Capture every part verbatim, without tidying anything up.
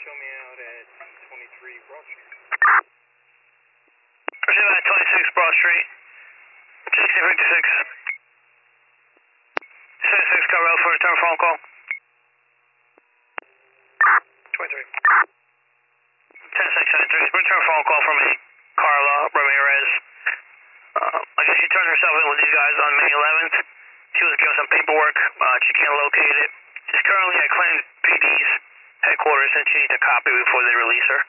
show me out at twenty-three Broad Street. Proceed at twenty-six Broad Street, sixteen fifty-six. seventy-six Carvel for return phone call. twenty-three. ten six seventy-three, return phone call from me, Carla Ramirez. Uh, I guess she turned herself in with these guys on May eleventh. She was given some paperwork. Uh, she can't locate it. She's currently at Clinton P D's headquarters and she needs a copy before they release her.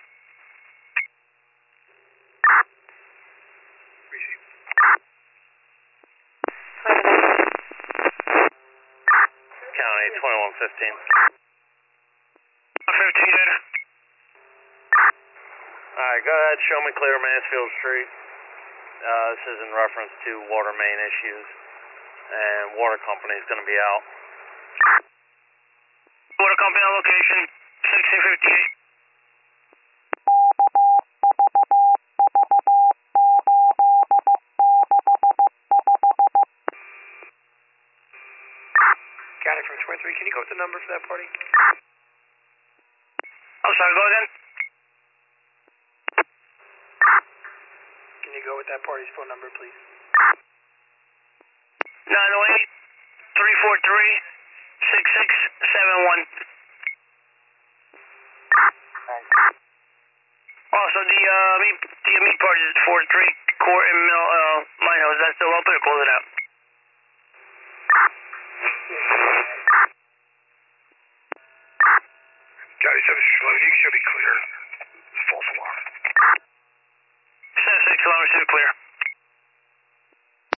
County twenty-one fifteen. fifteen data. Alright, go ahead, show me clear Mansfield Street. Uh, this is in reference to water main issues, and water company is going to be out. Water company on location, sixteen fifty-eight. Got it from twenty-three. Can you go with the number for that party? I'm sorry, go again? Can you go with that party's phone number, please? nine oh eight, three four three, six six seven one. Thanks. Also, the uh, meat, the meat party is four three Court and Mill, uh, Mino. Is that still open or close it out? County seven six eleven, you should be clear. False alarm. seven six, alarm received, clear.